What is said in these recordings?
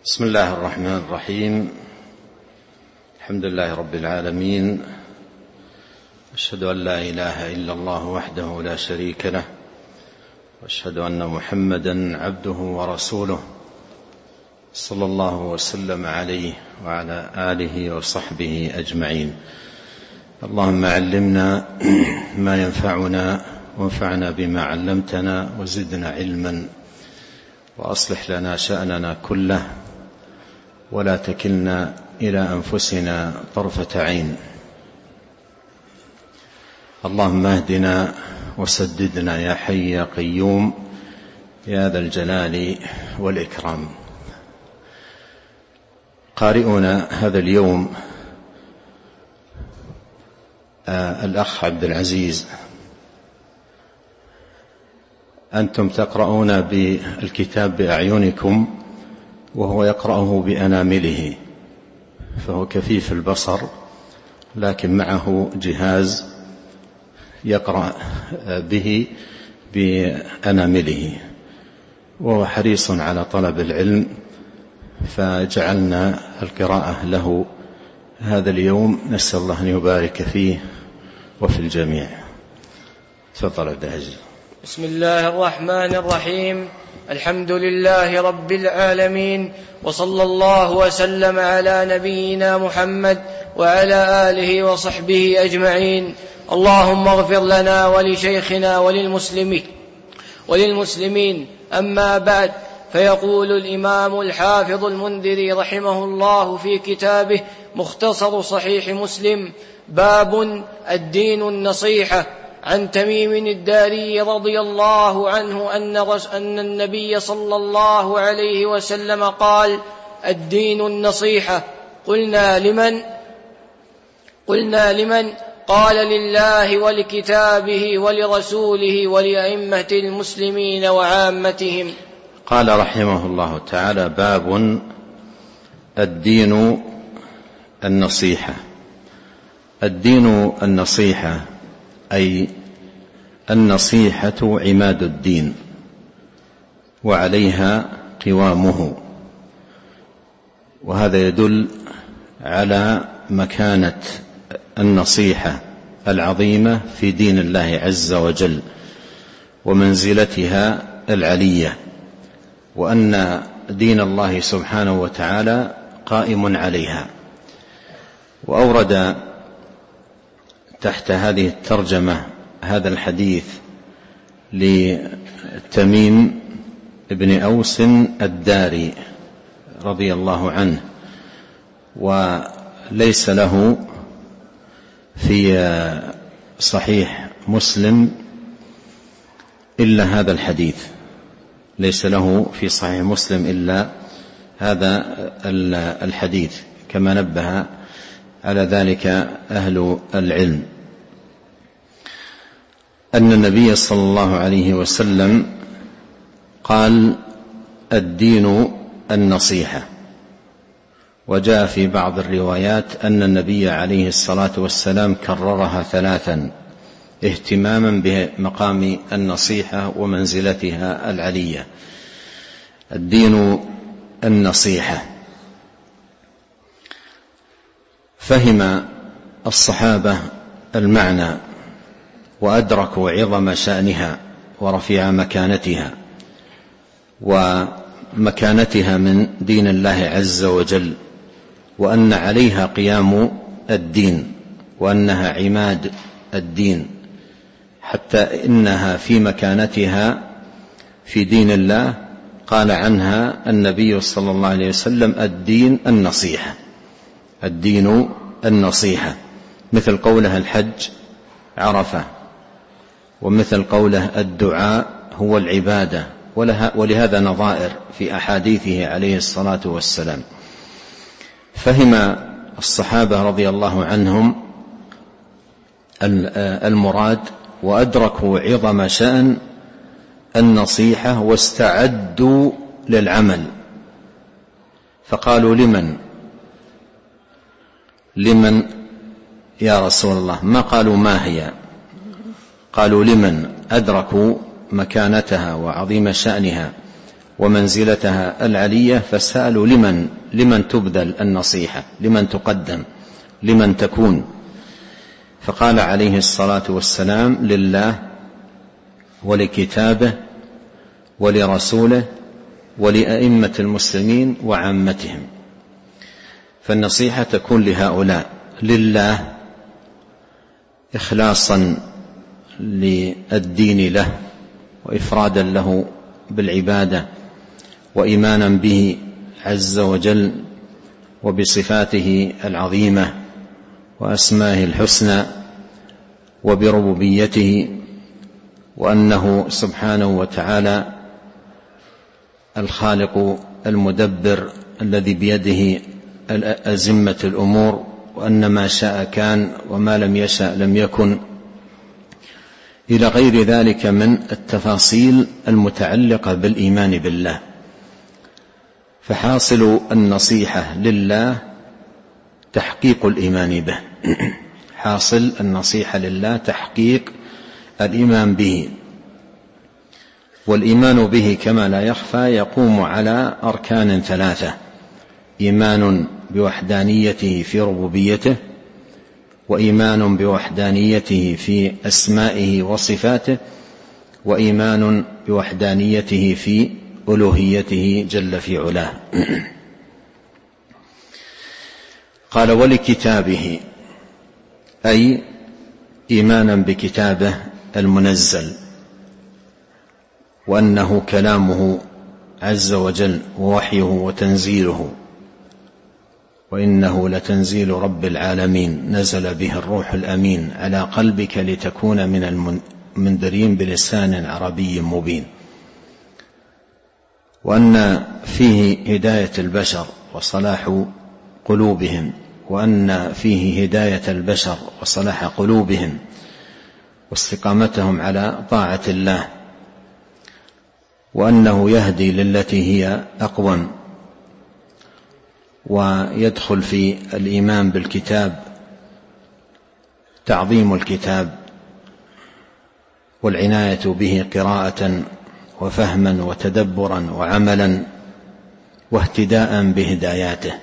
بسم الله الرحمن الرحيم. الحمد لله رب العالمين، أشهد أن لا إله إلا الله وحده لا شريك له، وأشهد أن محمدا عبده ورسوله، صلى الله وسلم عليه وعلى آله وصحبه أجمعين. اللهم علمنا ما ينفعنا وانفعنا بما علمتنا وزدنا علما، وأصلح لنا شأننا كله، ولا تكلنا إلى أنفسنا طرفة عين. اللهم اهدنا وسددنا يا حي يا قيوم يا ذا الجلال والإكرام. قارئنا هذا اليوم الأخ عبد العزيز. أنتم تقرؤون بالكتاب بأعينكم وهو يقرأه بأنامله، فهو كفيف البصر لكن معه جهاز يقرأ به بأنامله، وهو حريص على طلب العلم، فجعلنا القراءة له هذا اليوم. نسأل الله أن يبارك فيه وفي الجميع. تفضل عبد العزيز. بسم الله الرحمن الرحيم. الحمد لله رب العالمين، وصلى الله وسلم على نبينا محمد وعلى آله وصحبه أجمعين. اللهم اغفر لنا ولشيخنا وللمسلمين. أما بعد، فيقول الإمام الحافظ المنذري رحمه الله في كتابه مختصر صحيح مسلم: باب الدين النصيحة. عن تميم الداري رضي الله عنه أن النبي صلى الله عليه وسلم قال: الدين النصيحة. قلنا لمن؟ قال: لله ولكتابه ولرسوله ولأئمة المسلمين وعامتهم. قال رحمه الله تعالى: باب الدين النصيحة. الدين النصيحة أي النصيحة عماد الدين، وعليها قوامه، وهذا يدل على مكانة النصيحة العظيمة في دين الله عز وجل ومنزلتها العلية، وأن دين الله سبحانه وتعالى قائم عليها. وأورد تحت هذه الترجمة هذا الحديث لتميم بن أوس الداري رضي الله عنه، وليس له في صحيح مسلم إلا هذا الحديث، ليس له في صحيح مسلم إلا هذا الحديث، كما نبه على ذلك أهل العلم، أن النبي صلى الله عليه وسلم قال: الدين النصيحة. وجاء في بعض الروايات أن النبي عليه الصلاة والسلام كررها 3 اهتماما بمقام النصيحة ومنزلتها العلية. الدين النصيحة. فهم الصحابة المعنى وأدركوا عظم شأنها ورفيع مكانتها ومكانتها من دين الله عز وجل، وأن عليها قيام الدين، وأنها عماد الدين، حتى إنها في مكانتها في دين الله قال عنها النبي صلى الله عليه وسلم: الدين النصيحة. الدين النصيحة، مثل قوله الحج عرفة، ومثل قوله الدعاء هو العبادة، ولهذا نظائر في أحاديثه عليه الصلاة والسلام. فهم الصحابة رضي الله عنهم المراد، وأدركوا عظم شأن النصيحة، واستعدوا للعمل، فقالوا: لمن يا رسول الله؟ ما قالوا ما هي، قالوا لمن. أدركوا مكانتها وعظيم شأنها ومنزلتها العلية، فسألوا لمن تبذل النصيحة، لمن تقدم، لمن تكون؟ فقال عليه الصلاة والسلام: لله ولكتابه ولرسوله ولأئمة المسلمين وعامتهم. فالنصيحة تكون لهؤلاء: لله إخلاصا للدين له وإفرادا له بالعبادة وإيمانا به عز وجل وبصفاته العظيمة وأسمائه الحسنى وبربوبيته، وأنه سبحانه وتعالى الخالق المدبر الذي بيده أزمة الأمور، وأن ما شاء كان وما لم يشأ لم يكن، إلى غير ذلك من التفاصيل المتعلقة بالإيمان بالله. فحاصل النصيحة لله تحقيق الإيمان به، حاصل النصيحة لله تحقيق الإيمان به. والإيمان به كما لا يخفى يقوم على أركان ثلاثة: إيمان بوحدانيته في ربوبيته، وإيمان بوحدانيته في أسمائه وصفاته، وإيمان بوحدانيته في ألوهيته جل في علاه. قال: ولكتابه، أي إيمانا بكتابه المنزل، وأنه كلامه عز وجل ووحيه وتنزيله، وإنه لتنزيل رب العالمين نزل به الروح الأمين على قلبك لتكون من المنذرين بلسان عربي مبين. وأن فيه هداية البشر وصلاح قلوبهم، وأن فيه هداية البشر وصلاح قلوبهم واستقامتهم على طاعة الله، وأنه يهدي للتي هي أقوم. ويدخل في الإيمان بالكتاب تعظيم الكتاب والعناية به قراءة وفهما وتدبرا وعملا واهتداء بهداياته،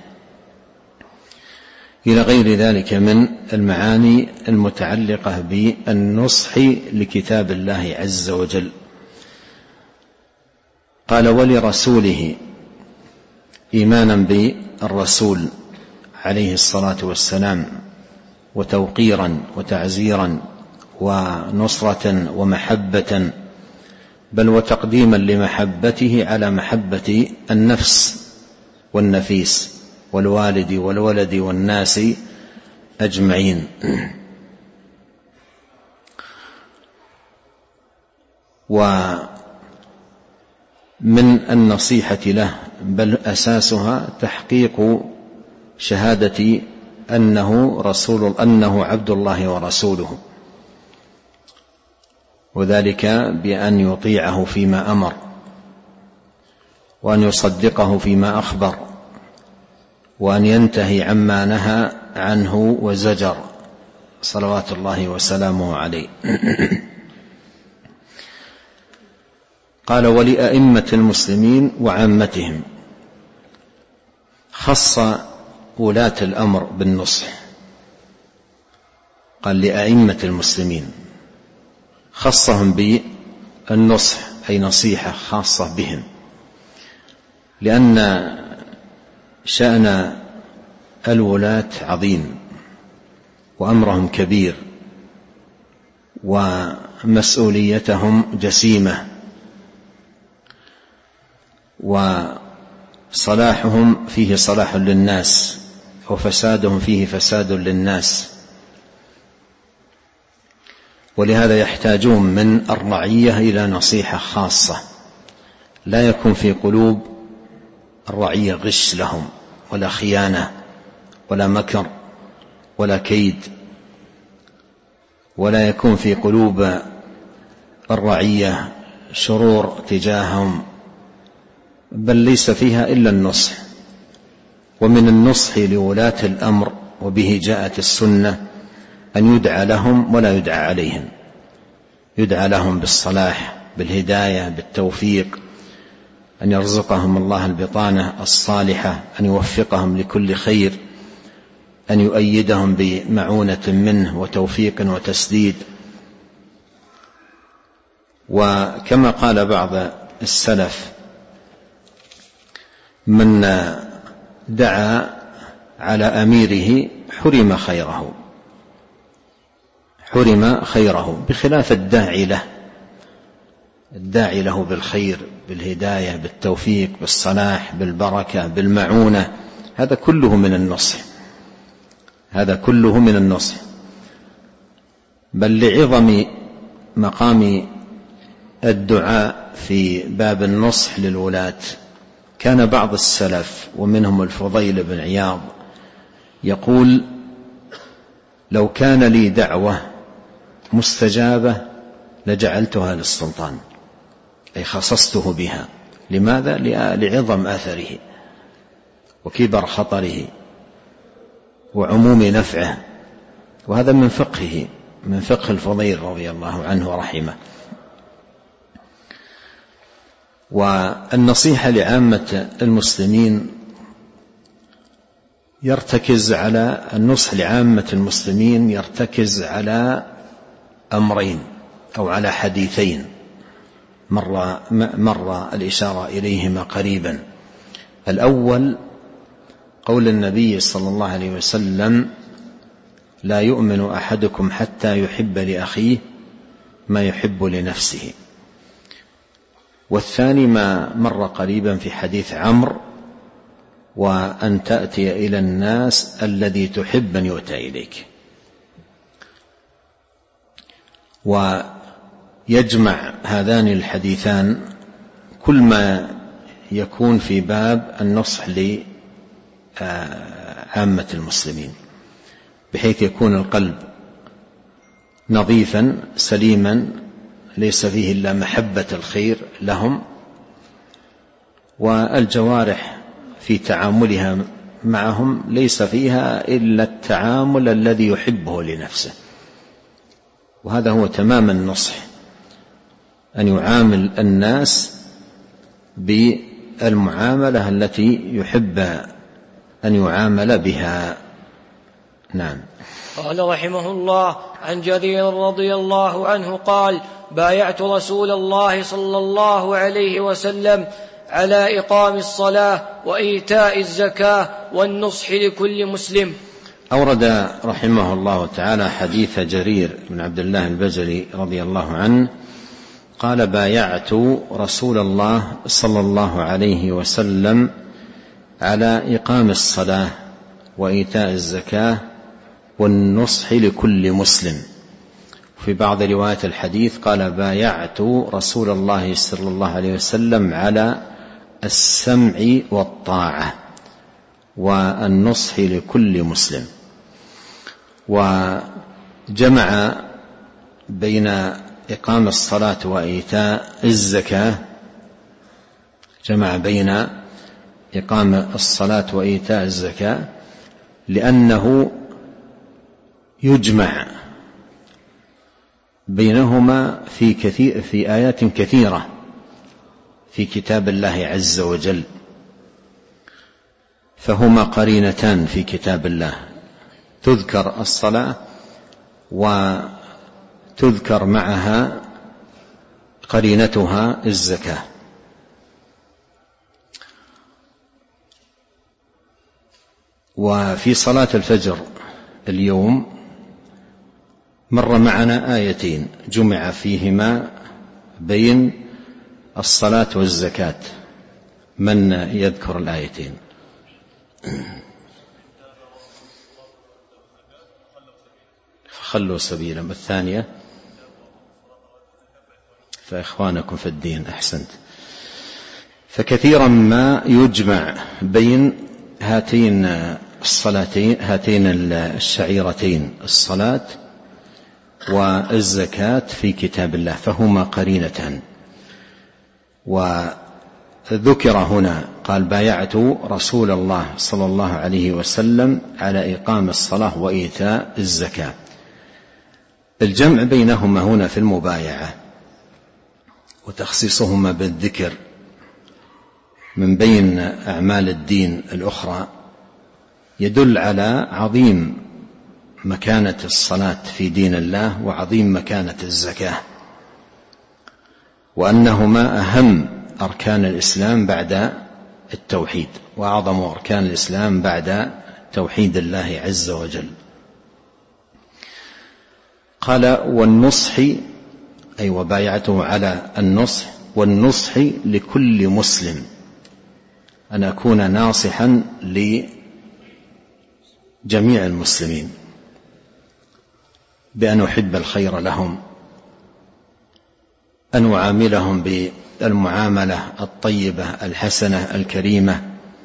إلى غير ذلك من المعاني المتعلقة بالنصح لكتاب الله عز وجل. قال: ولرسوله، إيمانا بالرسول عليه الصلاة والسلام، وتوقيرا وتعزيرا ونصرة ومحبة، بل وتقديما لمحبته على محبة النفس والنفيس والوالد والولد والناس أجمعين. ومن النصيحة له بل أساسها تحقيق شهادة أنه عبد الله ورسوله، وذلك بأن يطيعه فيما أمر، وأن يصدقه فيما أخبر، وأن ينتهي عما نهى عنه وزجر صلوات الله وسلامه عليه. قال: ولأئمة المسلمين وعامتهم، خص ولاة الأمر بالنصح. قال: لأئمة المسلمين، خصهم بالنصح، أي نصيحة خاصة بهم، لأن شأن الولاة عظيم وأمرهم كبير ومسؤوليتهم جسيمة، وصلاحهم فيه صلاح للناس وفسادهم فيه فساد للناس. ولهذا يحتاجون من الرعية إلى نصيحة خاصة، لا يكون في قلوب الرعية غش لهم ولا خيانة ولا مكر ولا كيد، ولا يكون في قلوب الرعية شرور تجاههم، بل ليس فيها إلا النصح. ومن النصح لولاة الأمر، وبه جاءت السنة، أن يدعى لهم ولا يدعى عليهم، يدعى لهم بالصلاح، بالهداية، بالتوفيق، أن يرزقهم الله البطانة الصالحة، أن يوفقهم لكل خير، أن يؤيدهم بمعونة منه وتوفيق وتسديد. وكما قال بعض السلف: من دعا على أميره حرم خيره، بخلاف الداعي له بالخير، بالهداية، بالتوفيق، بالصلاح، بالبركة، بالمعونة. هذا كله من النصح. بل لعظم مقام الدعاء في باب النصح للولاة كان بعض السلف ومنهم الفضيل بن عياض يقول: لو كان لي دعوة مستجابة لجعلتها للسلطان، أي خصصته بها. لماذا؟ لعظم أثره وكبر خطره وعموم نفعه. وهذا من فقه الفضيل رضي الله عنه ورحمه. والنصيحة لعامة المسلمين النصح لعامة المسلمين يرتكز على أمرين أو على حديثين مر الإشارة إليهما قريبا. الأول قول النبي صلى الله عليه وسلم: لا يؤمن أحدكم حتى يحب لأخيه ما يحب لنفسه. والثاني ما مر قريبا في حديث عمرو: وأن تأتي إلى الناس الذي تحب أن يؤتى إليك. ويجمع هذان الحديثان كل ما يكون في باب النصح لعامة المسلمين، بحيث يكون القلب نظيفا سليما ليس فيه إلا محبة الخير لهم، والجوارح في تعاملها معهم ليس فيها إلا التعامل الذي يحبه لنفسه. وهذا هو تمام النصح، أن يعامل الناس بالمعاملة التي يحب أن يعامل بها. نعم. قال رحمه الله: عن جرير رضي الله عنه قال: بايعت رسول الله صلى الله عليه وسلم على إقام الصلاة وإيتاء الزكاة والنصح لكل مسلم. أورد رحمه الله تعالى حديث جرير بن عبد الله البجلي رضي الله عنه قال: بايعت رسول الله صلى الله عليه وسلم على إقام الصلاة وإيتاء الزكاة والنصح لكل مسلم. في بعض روايات الحديث قال: بايعت رسول الله صلى الله عليه وسلم على السمع والطاعة والنصح لكل مسلم. وجمع بين إقام الصلاة وإيتاء الزكاة، لأنه يجمع بينهما في آيات كثيرة في كتاب الله عز وجل، فهما قرينتان في كتاب الله، تذكر الصلاة وتذكر معها قرينتها الزكاة. وفي صلاة الفجر اليوم مر معنا آيتين جمع فيهما بين الصلاة والزكاة. من يذكر الآيتين؟ فخلوا سبيلا. الثانية فإخوانكم في الدين. أحسنت. فكثيرا ما يجمع بين هاتين الشعيرتين، الصلاة والزكاة، في كتاب الله، فهما قرينتان. وذكر هنا قال: بايعت رسول الله صلى الله عليه وسلم على إقام الصلاة وإيتاء الزكاة. الجمع بينهما هنا في المبايعة وتخصيصهما بالذكر من بين أعمال الدين الأخرى يدل على عظيم مكانة الصلاة في دين الله وعظيم مكانة الزكاة، وأنهما أهم أركان الإسلام بعد التوحيد، وأعظم أركان الإسلام بعد توحيد الله عز وجل. قال والنصح، أي وبايعته على النصح، والنصح لكل مسلم، أن أكون ناصحا لجميع المسلمين بأن أحب الخير لهم، أن أعاملهم بالمعاملة الطيبة الحسنة الكريمة،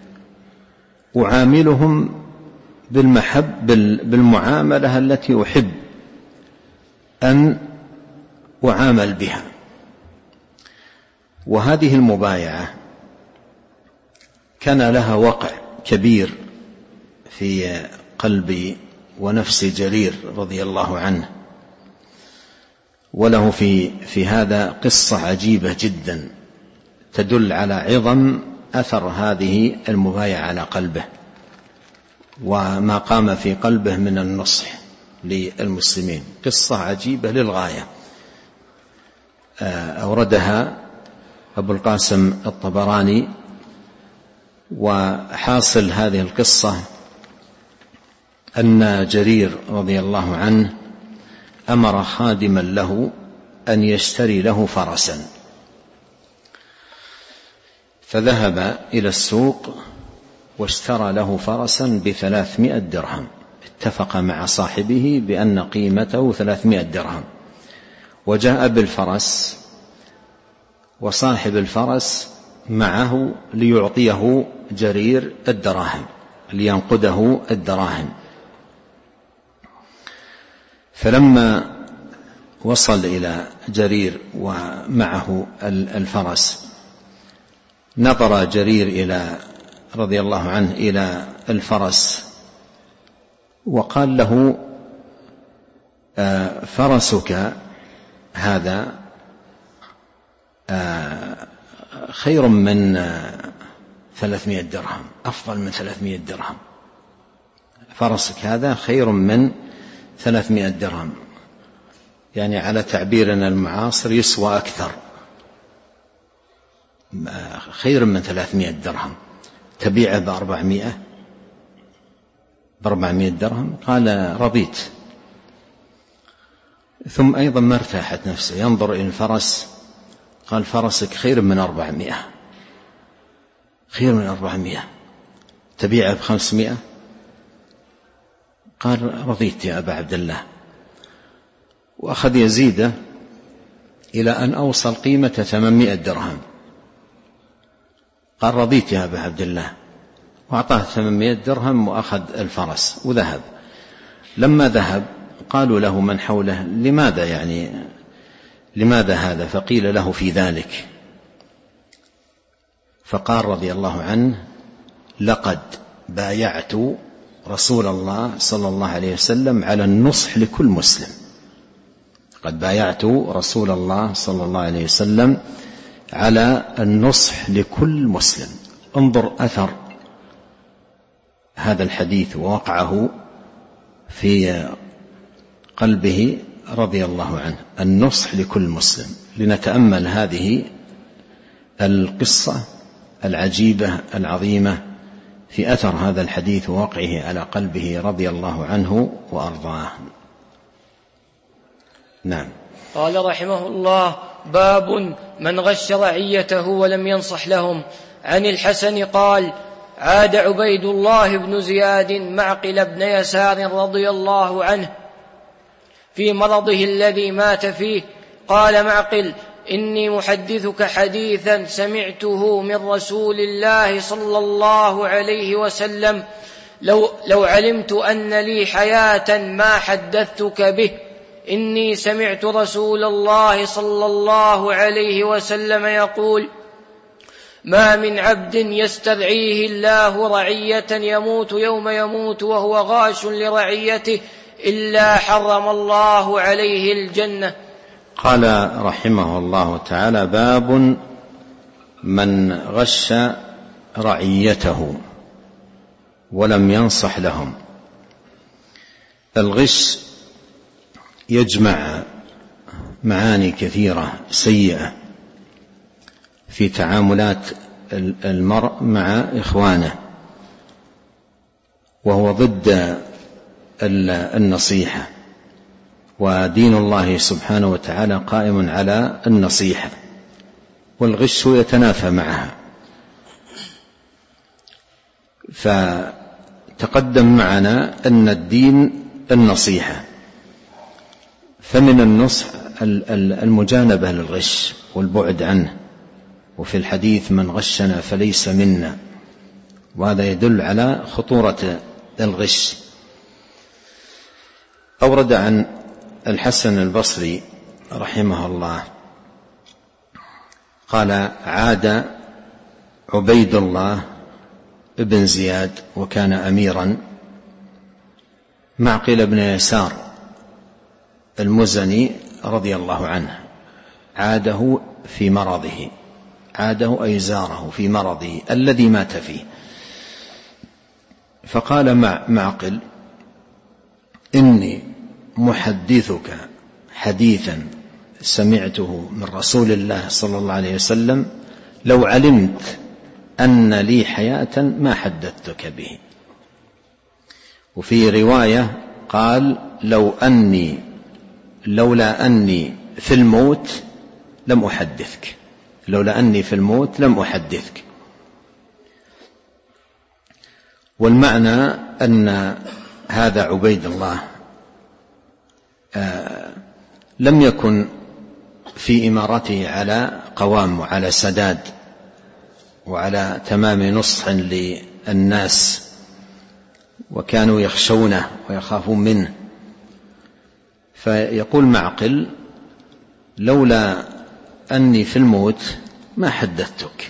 أعاملهم بالمعاملة التي أحب أن أعامل بها. وهذه المبايعة كان لها وقع كبير في قلب ونفس جرير رضي الله عنه، وله في هذا قصة عجيبة جدا تدل على عظم أثر هذه المبايعة على قلبه وما قام في قلبه من النصح للمسلمين. قصة عجيبة للغاية، أوردها أبو القاسم الطبراني. وحاصل هذه القصة أن جرير رضي الله عنه أمر خادما له أن يشتري له فرسا، فذهب إلى السوق واشترى له فرسا ب300 درهم، اتفق مع صاحبه بأن قيمته 300 درهم، وجاء بالفرس وصاحب الفرس معه ليعطيه جرير الدراهم، لينقده الدراهم. فلما وصل إلى جرير ومعه الفرس، نظر جرير رضي الله عنه إلى الفرس وقال له فرسك هذا خير من 300 درهم، أفضل من 300 درهم، فرسك هذا خير من 300 درهم، يعني على تعبيرنا المعاصر يسوى أكثر، خير من 300 درهم، تبيعه ب400 درهم. قال رضيت. ثم أيضا ما ارتاحت نفسه، ينظر إلى الفرس، قال فرسك خير من 400، خير من 400، تبيعه ب500. قال رضيت يا أبا عبد الله، وأخذ يزيده إلى أن أوصل قيمة 800 درهم. قال رضيت يا أبا عبد الله، وأعطاه 800 درهم وأخذ الفرس وذهب. لما ذهب قالوا له من حوله لماذا هذا؟ فقيل له في ذلك، فقال رضي الله عنه لقد بايعت رسول الله صلى الله عليه وسلم على النصح لكل مسلم، قد بايعت رسول الله صلى الله عليه وسلم على النصح لكل مسلم. انظر أثر هذا الحديث ووقعه في قلبه رضي الله عنه، النصح لكل مسلم. لنتأمل هذه القصة العجيبة العظيمة في أثر هذا الحديث ووقعه على قلبه رضي الله عنه وأرضاه. نعم. قال رحمه الله: باب من غش رعيته ولم ينصح لهم. عن الحسن قال: عاد عبيد الله بن زياد معقل بن يسار رضي الله عنه في مرضه الذي مات فيه، قال معقل: إني محدثك حديثا سمعته من رسول الله صلى الله عليه وسلم، لو علمت أن لي حياة ما حدثتك به. إني سمعت رسول الله صلى الله عليه وسلم يقول: ما من عبد يسترعيه الله رعية يموت يوم يموت وهو غاش لرعيته إلا حرم الله عليه الجنة. قال رحمه الله تعالى: باب من غش رعيته ولم ينصح لهم. الغش يجمع معاني كثيرة سيئة في تعاملات المرء مع إخوانه، وهو ضد النصيحة، ودين الله سبحانه وتعالى قائم على النصيحة، والغش يتنافى معها. فتقدم معنا أن الدين النصيحة، فمن النصح المجانبة للغش والبعد عنه، وفي الحديث من غشنا فليس منا، وهذا يدل على خطورة الغش. أورد عن الحسن البصري رحمه الله قال: عاد عبيد الله ابن زياد، وكان أميرا، معقل بن يسار المزني رضي الله عنه، عاده في مرضه، عاده أي زاره في مرضه الذي مات فيه. فقال معقل: إني محدثك حديثا سمعته من رسول الله صلى الله عليه وسلم، لو علمت أن لي حياة ما حدثتك به. وفي رواية قال: لولا أني في الموت لم أحدثك، لولا أني في الموت لم أحدثك. والمعنى أن هذا عبيد الله لم يكن في إمارته على قوام وعلى سداد وعلى تمام نصح للناس، وكانوا يخشونه ويخافون منه. فيقول معقل: لولا أني في الموت ما حدثتك،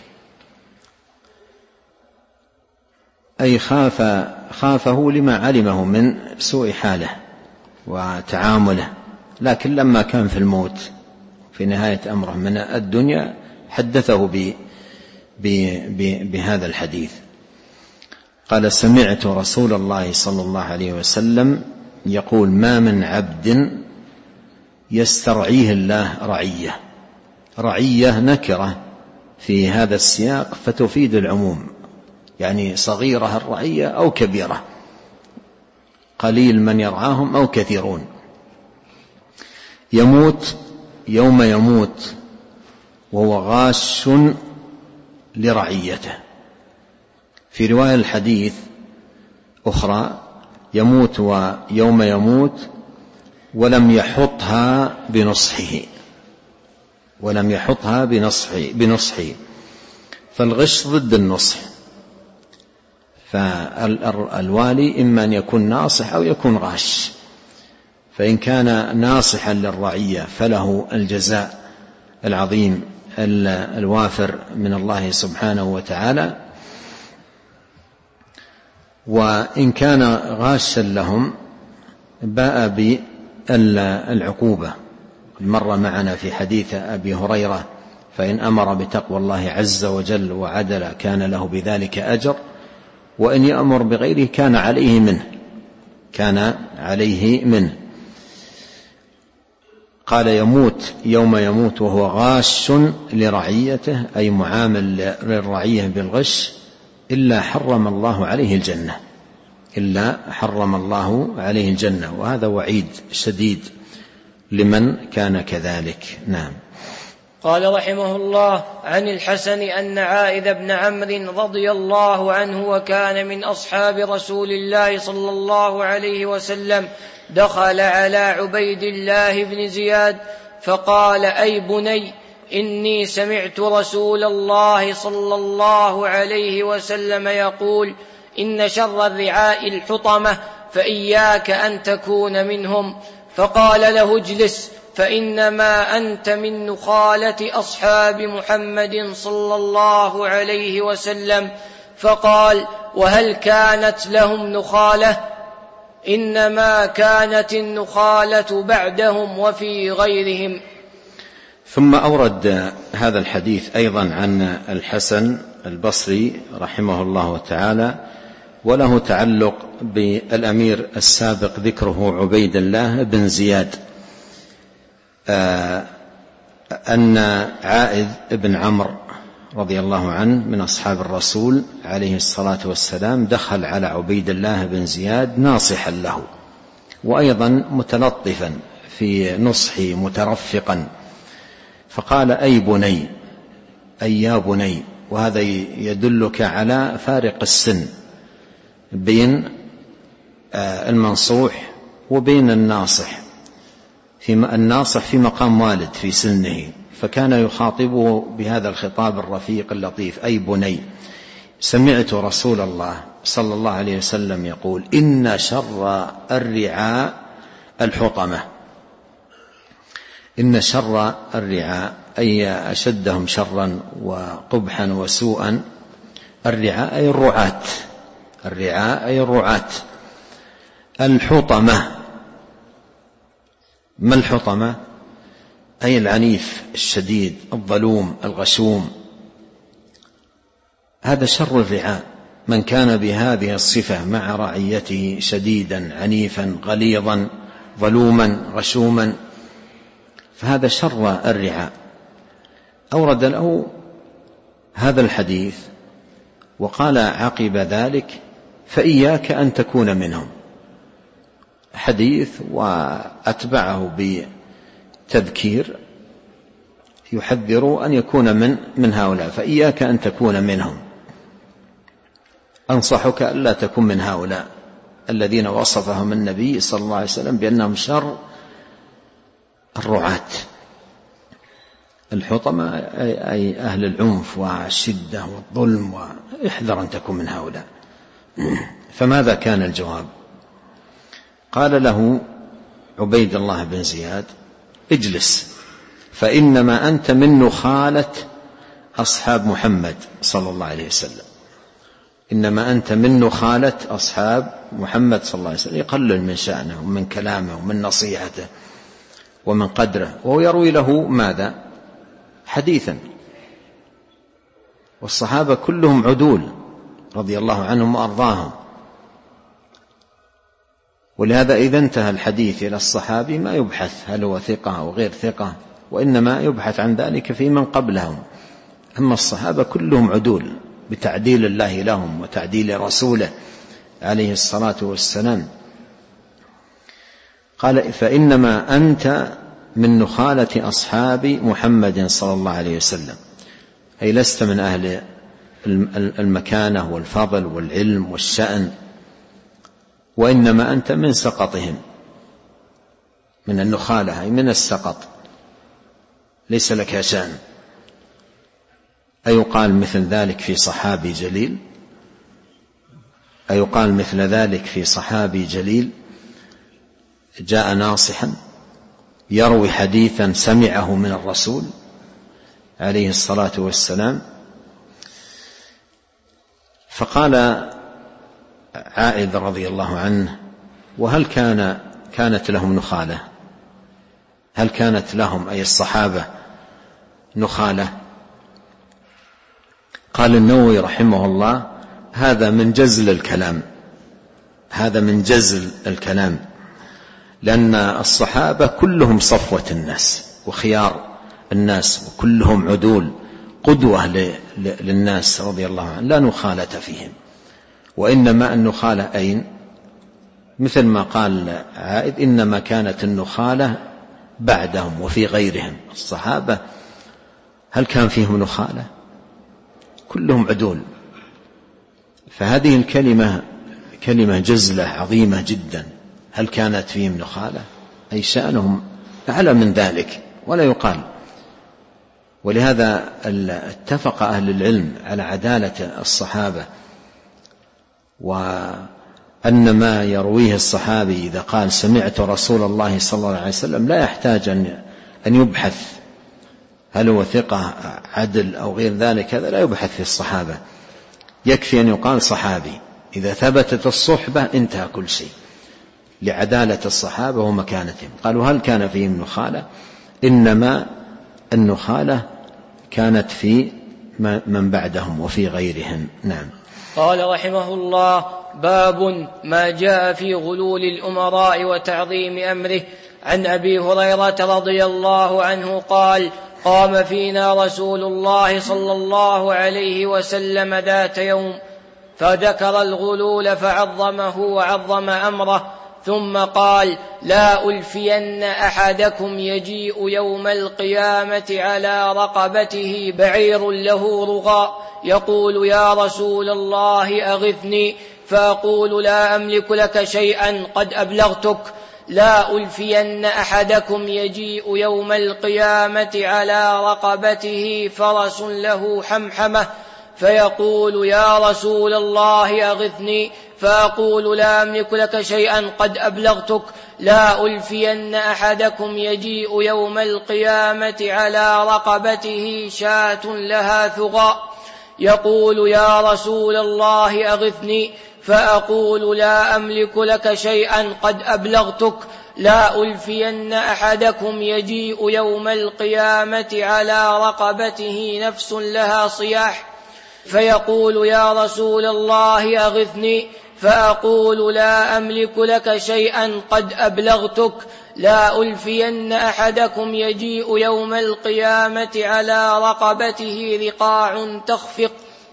أي خافه لما علمه من سوء حاله وتعامله، لكن لما كان في الموت في نهاية أمره من الدنيا حدثه بهذا الحديث. قال: سمعت رسول الله صلى الله عليه وسلم يقول: ما من عبد يسترعيه الله رعية. رعية نكرة في هذا السياق فتفيد العموم، يعني صغيرة الرعية أو كبيرة، قليل من يرعاهم أو كثيرون. يموت يوم يموت وهو غاش لرعيته. في رواية الحديث أخرى: يموت ويوم يموت ولم يحطها بنصحه، ولم يحطها بنصحه. فالغش ضد النصح، فالوالي إما أن يكون ناصح أو يكون غاش. فإن كان ناصحا للرعية فله الجزاء العظيم الوافر من الله سبحانه وتعالى، وإن كان غاشا لهم باء بالعقوبة. مر معنا في حديث أبي هريرة: فإن أمر بتقوى الله عز وجل وعدل كان له بذلك أجر، وإن يأمر بغيره كان عليه منه. قال: يموت يوم يموت وهو غاش لرعيته، أي معامل للرعية بالغش، إلا حرم الله عليه الجنة، وهذا وعيد شديد لمن كان كذلك. نعم. قال رحمه الله: عن الحسن أن عائذ بن عمرو رضي الله عنه وكان من أصحاب رسول الله صلى الله عليه وسلم دخل على عبيد الله بن زياد فقال: أي بني، إني سمعت رسول الله صلى الله عليه وسلم يقول: إن شر الرعاء الحطمة، فإياك أن تكون منهم. فقال له: اجلس، فإنما أنت من نخالة أصحاب محمد صلى الله عليه وسلم. فقال: وهل كانت لهم نخالة؟ إنما كانت النخالة بعدهم وفي غيرهم. ثم أورد هذا الحديث أيضا عن الحسن البصري رحمه الله تعالى، وله تعلق بالأمير السابق ذكره عبيد الله بن زياد، أن عائذ بن عمرو رضي الله عنه من أصحاب الرسول عليه الصلاة والسلام دخل على عبيد الله بن زياد ناصحا له، وأيضا متلطفا في نصحه مترفقا، فقال: أي بني، أي يا بني. وهذا يدلك على فارق السن بين المنصوح وبين الناصح. الناصح في مقام والد في سنه، فكان يخاطبه بهذا الخطاب الرفيق اللطيف: أي بني، سمعت رسول الله صلى الله عليه وسلم يقول: إن شر الرعاء الحطمة. إن شر الرعاء أي أشدهم شرا وقبحا وسوءا. الرعاء أي الرعاة، الرعاء أي الرعاة. الحطمة، ما الحطمة؟ أي العنيف الشديد الظلوم الغشوم. هذا شر الرعاء، من كان بهذه الصفة مع رعيته شديدا عنيفا غليظا ظلوما غشوما، فهذا شر الرعاء. أورد له هذا الحديث وقال عقب ذلك: فإياك أن تكون منهم. حديث وأتبعه بتذكير يحذر أن يكون من هؤلاء: فإياك أن تكون منهم، أنصحك ألا تكون من هؤلاء الذين وصفهم النبي صلى الله عليه وسلم بأنهم شر الرعاة. الحطمة أي أهل العنف والشدة والظلم، واحذر أن تكون من هؤلاء. فماذا كان الجواب؟ قال له عبيد الله بن زياد: اجلس، فإنما أنت من نخالة أصحاب محمد صلى الله عليه وسلم. إنما أنت من نخالة أصحاب محمد صلى الله عليه وسلم. يقلل من شأنه ومن كلامه ومن نصيحته ومن قدره، وهو يروي له ماذا؟ حديثا. والصحابة كلهم عدول رضي الله عنهم وأرضاهم، ولهذا إذا انتهى الحديث إلى الصحابي ما يبحث هل هو ثقة أو غير ثقة، وإنما يبحث عن ذلك في من قبلهم. أما الصحابة كلهم عدول بتعديل الله لهم وتعديل رسوله عليه الصلاة والسلام. قال: فإنما أنت من نخالة أصحاب محمد صلى الله عليه وسلم، أي لست من أهل المكانة والفضل والعلم والشأن، وإنما أنت من سقطهم. من النخالة أي من السقط، ليس لك شأن. أيقال مثل ذلك في صحابي جليل؟ أيقال مثل ذلك في صحابي جليل جاء ناصحا يروي حديثا سمعه من الرسول عليه الصلاة والسلام؟ فقال عائذ رضي الله عنه: وهل كانت لهم نخالة؟ هل كانت لهم أي الصحابة نخالة؟ قال النووي رحمه الله: هذا من جزل الكلام، هذا من جزل الكلام، لأن الصحابة كلهم صفوة الناس وخيار الناس، وكلهم عدول قدوة للناس رضي الله عنهم، لا نخالة فيهم. وإنما النخالة أين؟ مثل ما قال عائد: إنما كانت النخالة بعدهم وفي غيرهم. الصحابة هل كان فيهم نخالة؟ كلهم عدول. فهذه الكلمة كلمة جزلة عظيمة جدا. هل كانت فيهم نخالة؟ أي شأنهم أعلى من ذلك ولا يقال. ولهذا اتفق أهل العلم على عدالة الصحابة، وأن ما يرويه الصحابي إذا قال سمعت رسول الله صلى الله عليه وسلم لا يحتاج أن يبحث هل هو ثقة عدل أو غير ذلك، هذا لا يبحث في الصحابة، يكفي أن يقال صحابي. إذا ثبتت الصحبة انتهى كل شيء لعدالة الصحابة ومكانتهم. قالوا: هل كان فيهم نخالة؟ إنما النخالة كانت في من بعدهم وفي غيرهم. نعم. قال رحمه الله: باب ما جاء في غلول الأمراء وتعظيم أمره. عن أبي هريرة رضي الله عنه قال: قام فينا رسول الله صلى الله عليه وسلم ذات يوم فذكر الغلول فعظمه وعظم أمره، ثم قال: لا ألفين أحدكم يجيء يوم القيامة على رقبته بعير له رغاء يقول: يا رسول الله أغثني، فأقول: لا أملك لك شيئا قد أبلغتك. لا ألفين أحدكم يجيء يوم القيامة على رقبته فرس له حمحمة فيقول: يا رسول الله أغثني، فأقول: لا أملك لك شيئا قد أبلغتك. لا ألفين أحدكم يجيء يوم القيامة على رقبته شاة لها ثغاء يقول: يا رسول الله أغثني، فأقول: لا أملك لك شيئا قد أبلغتك. لا ألفين أحدكم يجيء يوم القيامة على رقبته نفس لها صياح فيقول: يا رسول الله أغثني، فأقول: لا أملك لك شيئا قد أبلغتك. لا ألفين أحدكم يجيء يوم القيامة على رقبته رقاع تخفق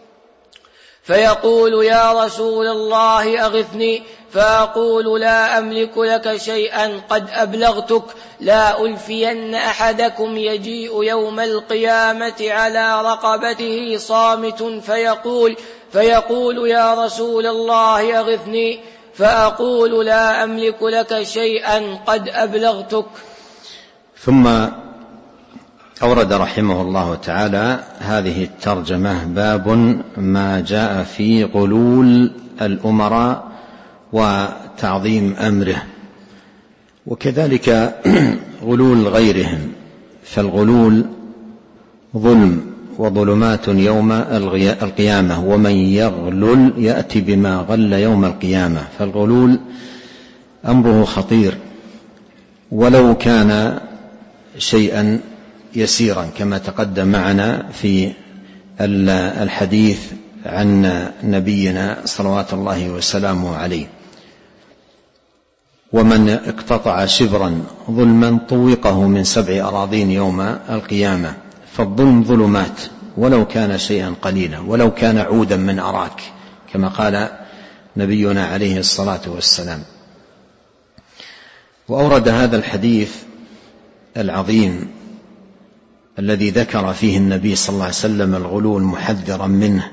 فيقول: يا رسول الله أغثني، فأقول: لا أملك لك شيئا قد أبلغتك. لا ألفين أحدكم يجيء يوم القيامة على رقبته صامت فيقول: يا رسول الله أغثني، فأقول: لا أملك لك شيئا قد أبلغتك. ثم أورد رحمه الله تعالى هذه الترجمة: باب ما جاء في غلول الأمراء وتعظيم أمره، وكذلك غلول غيرهم. فالغلول ظلم وظلمات يوم القيامة، ومن يغلل يأتي بما غل يوم القيامة. فالغلول أمره خطير ولو كان شيئا يسيرا، كما تقدم معنا في الحديث عن نبينا صلوات الله وسلامه عليه: ومن اقتطع شبرا ظلما طوقه من 7 أراضين يوم القيامة. فالظلم ظلمات ولو كان شيئا قليلا، ولو كان عودا من أراك، كما قال نبينا عليه الصلاة والسلام. وأورد هذا الحديث العظيم الذي ذكر فيه النبي صلى الله عليه وسلم الغلول محذرا منه،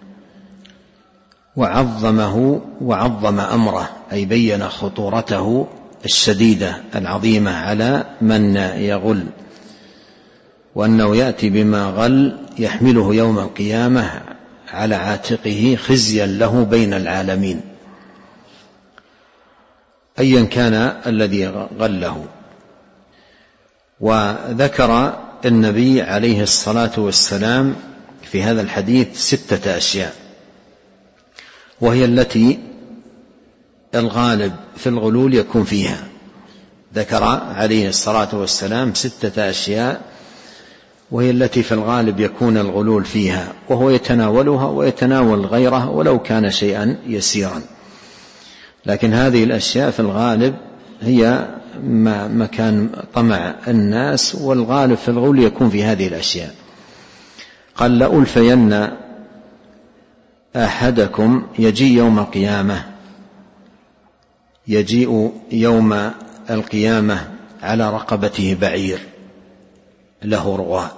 وعظمه وعظم أمره، أي بين خطورته الشديدة العظيمة على من يغل، وأنه يأتي بما غل يحمله يوم القيامة على عاتقه خزيا له بين العالمين، أيا كان الذي غله. وذكر النبي عليه الصلاة والسلام في هذا الحديث 6 أشياء، وهي التي الغالب في الغلول يكون فيها. ذكر عليه الصلاة والسلام 6 أشياء وهي التي في الغالب يكون الغلول فيها، وهو يتناولها ويتناول غيره ولو كان شيئا يسيرا. لكن هذه الأشياء في الغالب هي مكان طمع الناس، والغالب في الغلول يكون في هذه الأشياء. قال: لألفين أحدكم يجيء يوم القيامة، يجيء يوم القيامة على رقبته بعير له رغاء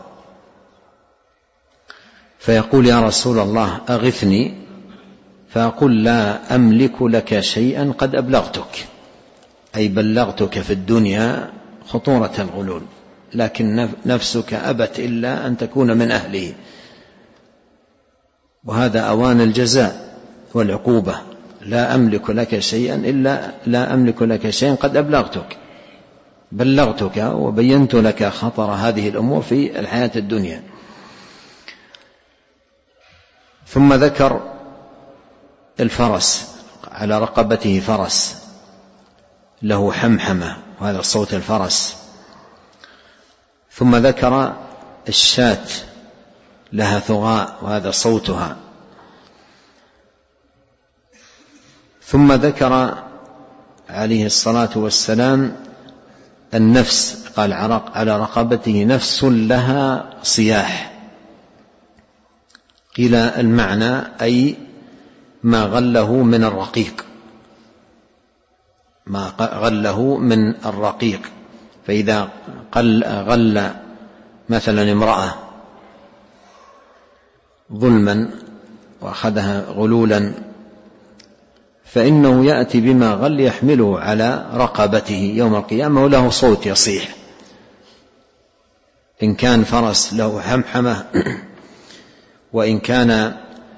فيقول: يا رسول الله أغثني، فأقول: لا أملك لك شيئا قد أبلغتك، أي بلغتك في الدنيا خطورة الغلول، لكن نفسك أبت إلا أن تكون من أهله، وهذا أوان الجزاء والعقوبة. لا أملك لك شيئا إلا لا أملك لك شيئا قد أبلغتك، بلغتك وبينت لك خطر هذه الأمور في الحياة الدنيا. ثم ذكر الفرس، على رقبته فرس له حمحمة، وهذا صوت الفرس. ثم ذكر الشاة لها ثغاء وهذا صوتها. ثم ذكر عليه الصلاة والسلام النفس، قال على رقبته نفس لها صياح. قيل المعنى أي ما غله من الرقيق، ما غله من الرقيق. فإذا غل مثلا امرأة ظلما وأخذها غلولا فإنه يأتي بما غل يحمله على رقبته يوم القيامة وله صوت يصيح. إن كان فرس له حمحمة، وإن كان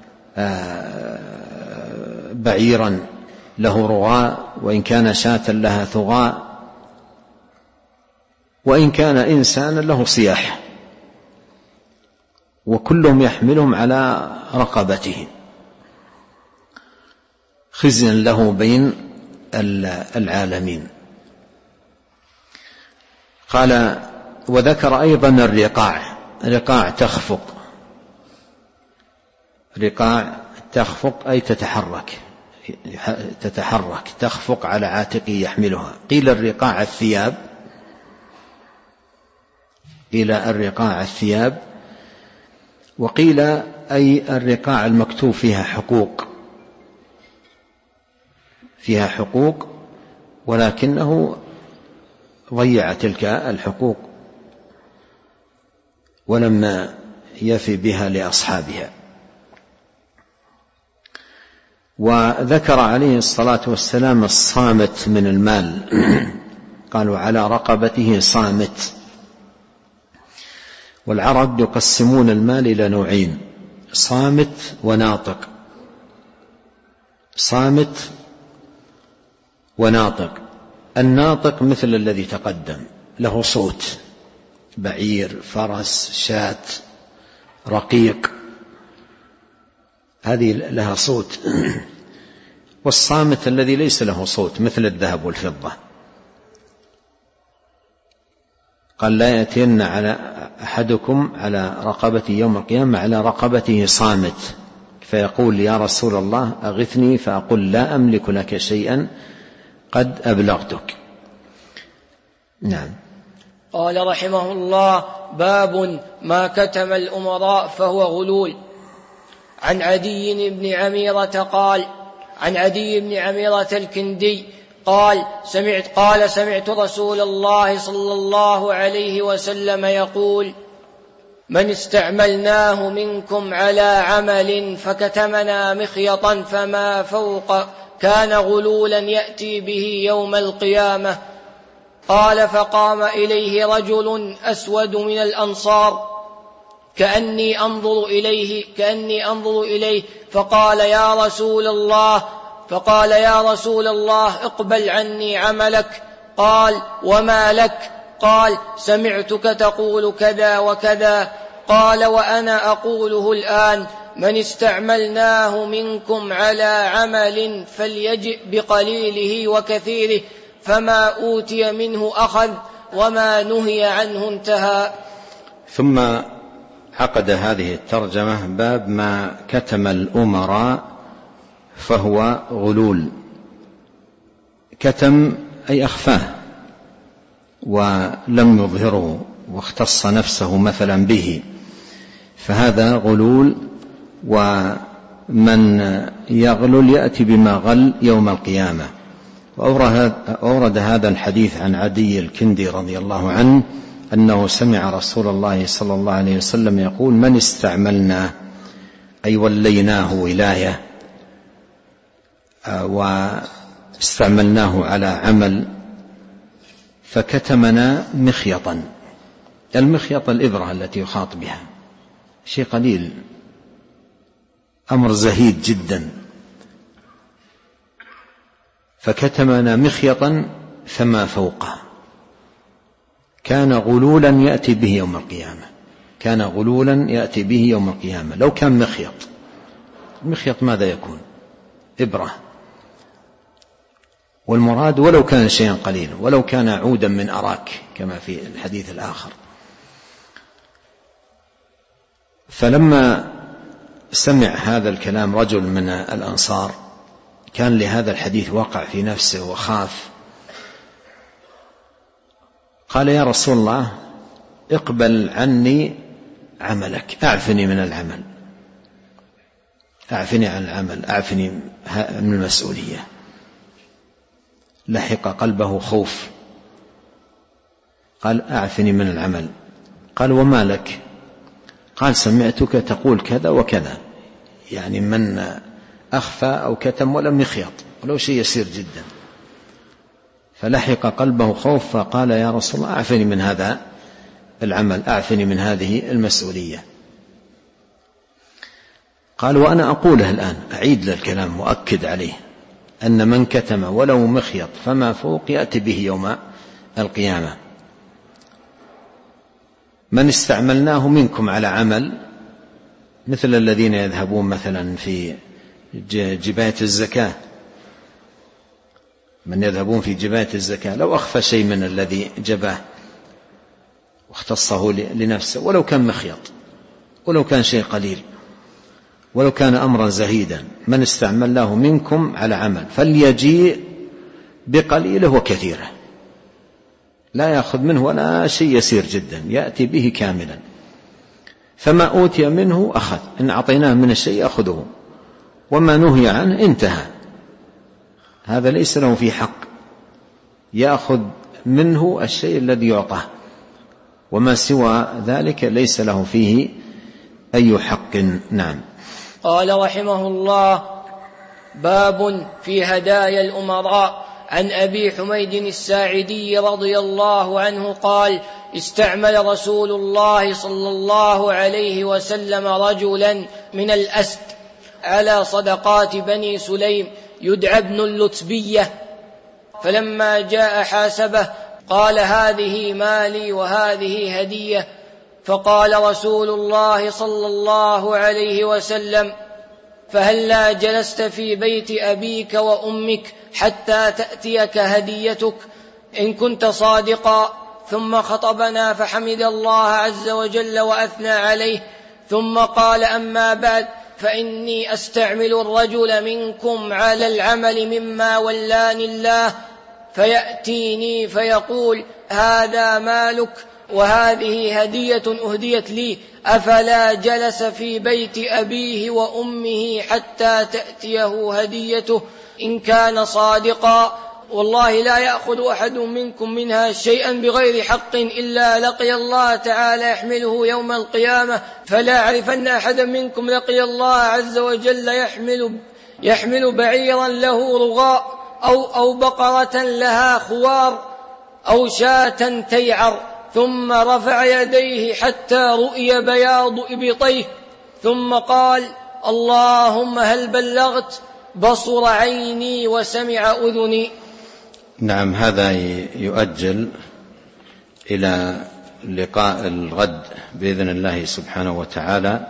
بعيرا له رغاء، وإن كان شاة لها ثغاء، وإن كان إنسانا له صياح، وكلهم يحملهم على رقبته خزيا له بين العالمين. قال وذكر أيضا الرقاع تخفق. رقاع تخفق أي تتحرك تخفق على عاتقه يحملها. قيل الرقاع الثياب، وقيل أي الرقاع المكتوب فيها حقوق ولكنه ضيع تلك الحقوق ولم يفي بها لأصحابها. وذكر عليه الصلاة والسلام الصامت من المال، قالوا على رقبته صامت. والعرب يقسمون المال إلى نوعين: صامت وناطق. صامت وناطق. الناطق مثل الذي تقدم، له صوت، بعير، فرس، شاة، رقيق، هذه لها صوت. والصامت الذي ليس له صوت مثل الذهب والفضة. قال لا يأتين على أحدكم على رقبته يوم القيامة على رقبته صامت، فيقول يا رسول الله أغثني، فأقول لا أملك لك شيئا قد أبلغتك. نعم. قال رحمه الله: باب ما كتم الأمراء فهو غلول. عن عدي بن عميرة الكندي قال سمعت رسول الله صلى الله عليه وسلم يقول: من استعملناه منكم على عمل فكتمنا مخيطا فما فوق كان غلولا يأتي به يوم القيامة. قال: فقام إليه رجل أسود من الأنصار كأني أنظر إليه فقال: يا رسول الله اقبل عني عملك. قال: وما لك؟ قال: سمعتك تقول كذا وكذا. قال: وأنا أقوله الآن: من استعملناه منكم على عمل فليجئ بقليله وكثيره، فما أوتي منه أخذ وما نهي عنه انتهى. ثم عقد هذه الترجمة باب ما كتم الأمراء فهو غلول. كتم أي أخفاه ولم يظهره واختص نفسه مثلا به، فهذا غلول. ومن يغلل يأتي بما غل يوم القيامة. وأورد هذا الحديث عن عدي الكندي رضي الله عنه أنه سمع رسول الله صلى الله عليه وسلم يقول: من استعملناه أي وليناه ولاية واستعملناه على عمل فكتمنا مخيطا. المخيط الإبرة التي يخاط بها، شيء قليل، أمر زهيد جدا. فكتمنا مخيطا فما فوقه كان غلولا يأتي به يوم القيامة. لو كان مخيط ماذا يكون؟ إبرة. والمراد ولو كان شيئا قليلا، ولو كان عودا من أراك كما في الحديث الآخر. فلما سمع هذا الكلام رجل من الأنصار كان لهذا الحديث وقع في نفسه وخاف، قال يا رسول الله اقبل عني عملك، أعفني من العمل، أعفني عن العمل، أعفني من المسؤولية. لحق قلبه خوف، قال أعفني من العمل. قال وما لك؟ قال سمعتك تقول كذا وكذا، يعني من أخفى أو كتم ولم يخيط ولو شيء يسير جدا. فلحق قلبه خوف فقال يا رسول الله أعفني من هذا العمل، أعفني من هذه المسؤولية. قال وأنا أقوله الآن، أعيد له الكلام مؤكد عليه أن من كتم ولو مخيط فما فوق يأتي به يوم القيامة. من استعملناه منكم على عمل مثل الذين يذهبون مثلا في جباية الزكاة، من يذهبون في جباية الزكاة لو أخفى شيء من الذي جباه واختصه لنفسه ولو كان مخيط ولو كان شيء قليل ولو كان أمرا زهيدا، من استعملناه منكم على عمل فليجيء بقليله وكثيره، لا يأخذ منه ولا شيء يسير جدا، يأتي به كاملا، فما أوتي منه أخذ، إن أعطيناه من الشيء أخذه، وما نهي عنه انتهى. هذا ليس له في حق، يأخذ منه الشيء الذي يعطاه، وما سوى ذلك ليس له فيه أي حق. نعم. قال رحمه الله: باب في هدايا الأمراء. عن أبي حميد الساعدي رضي الله عنه قال: استعمل رسول الله صلى الله عليه وسلم رجلا من الأسد على صدقات بني سليم يدعى ابن اللتبية، فلما جاء حاسبه قال: هذه مالي وهذه هدية. فقال رسول الله صلى الله عليه وسلم: فهلا جلست في بيت أبيك وأمك حتى تأتيك هديتك إن كنت صادقا. ثم خطبنا فحمد الله عز وجل وأثنى عليه، ثم قال: أما بعد، فإني أستعمل الرجل منكم على العمل مما ولاني الله، فيأتيني فيقول: هذا مالك وهذه هدية أهديت لي، أفلا جلس في بيت أبيه وأمه حتى تأتيه هديته إن كان صادقا؟ والله لا يأخذ أحد منكم منها شيئا بغير حق إلا لقي الله تعالى يحمله يوم القيامة، فلا أعرفن أحدا منكم لقي الله عز وجل يحمل بعيرا له رغاء أو بقرة لها خوار أو شاة تيعر، ثم رفع يديه حتى رؤي بياض إبطيه، ثم قال: اللهم هل بلغت؟ بصر عيني وسمع أذني. نعم. هذا يؤجل إلى لقاء الغد بإذن الله سبحانه وتعالى،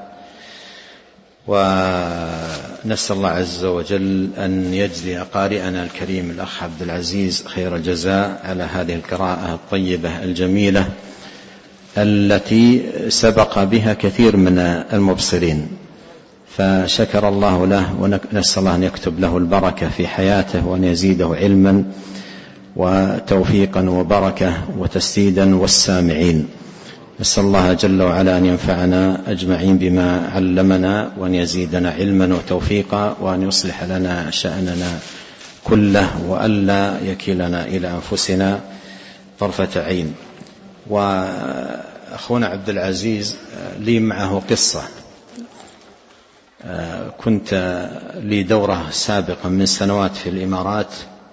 ونسأل الله عز وجل أن يجزي قارئنا الكريم الأخ عبد العزيز خير الجزاء على هذه القراءة الطيبة الجميلة التي سبق بها كثير من المبصرين، فشكر الله له، ونسأل الله أن يكتب له البركة في حياته وأن يزيده علما وتوفيقا وبركة وتسديدا والسامعين. نسأل الله جل وعلا أن ينفعنا أجمعين بما علمنا، وأن يزيدنا علما وتوفيقا، وأن يصلح لنا شأننا كله، وألا يكلنا إلى أنفسنا طرفة عين. وأخونا عبد العزيز لي معه قصة. كنت لي دورة سابقة من سنوات في الإمارات،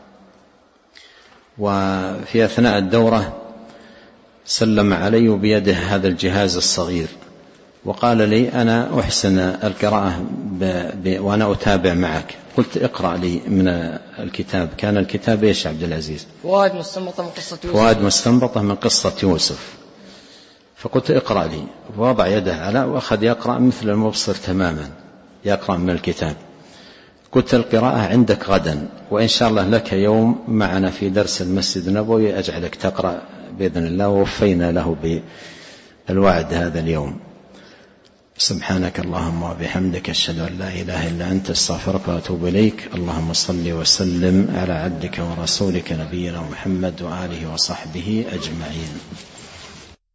وفي أثناء الدورة سلم علي بيده هذا الجهاز الصغير، وقال لي: أنا أحسن القراءة وأنا أتابع معك. قلت: اقرأ لي من الكتاب. كان الكتاب إيش عبد العزيز؟ فوائد مستنبطة من قصة يوسف. فوائد مستنبطة من قصة يوسف. فقلت: اقرأ لي. ووضع يده على وأخذ يقرأ مثل المبصر تماما، يقرأ من الكتاب. قلت: القراءة عندك غدا، وإن شاء الله لك يوم معنا في درس المسجد النبوي أجعلك تقرأ بإذن الله. ووفينا له بالوعد هذا اليوم. سبحانك اللهم وبحمدك أشهد أن لا إله إلا أنت أستغفرك وأتوب إليك. اللهم صل وسلم على عبدك ورسولك نبينا محمد وآله وصحبه أجمعين.